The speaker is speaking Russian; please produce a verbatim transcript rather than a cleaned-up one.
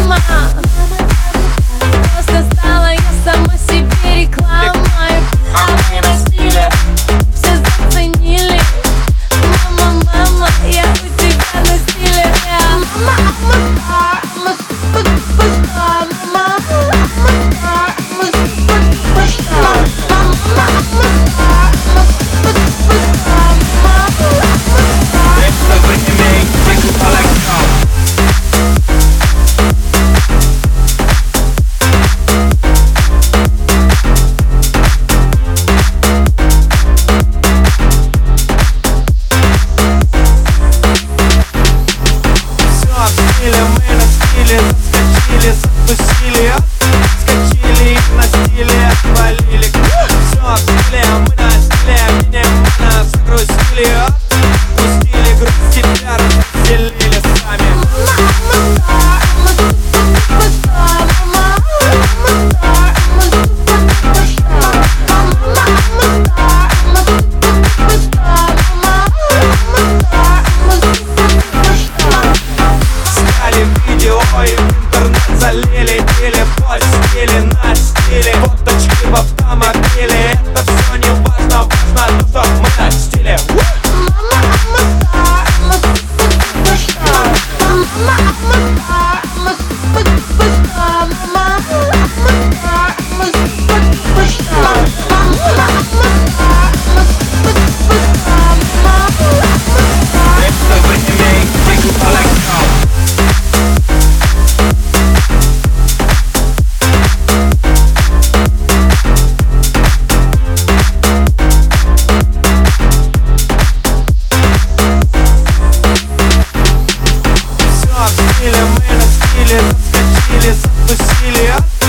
мама. Просто стала я сама себе рекламой. А мы на стиле. Все заценили. Мама, мама, я у тебя на стиле. Мама, I'm a star, I'm a super, super star. Mama, I'm a star, I'm a super, super star. Mama, I'm a star, I'm a super, super star. Mama, I'm a star. Это Брэдимей, Джейкоб Александр. Мы на стиле, заскочили, запустили, скочили и на стиле отвалили. Все в стиле, мы на стиле, минимально загрузили, отпустили грусть, тебя разделили сами. Видео и в интернет залили, или постили на стиле. Фоточки в автомобиле, это все не важно, важно то, что мы на стиле. Это Брэдимей, Джейкоб Александр. Мы на стиле, заскочили, запустили.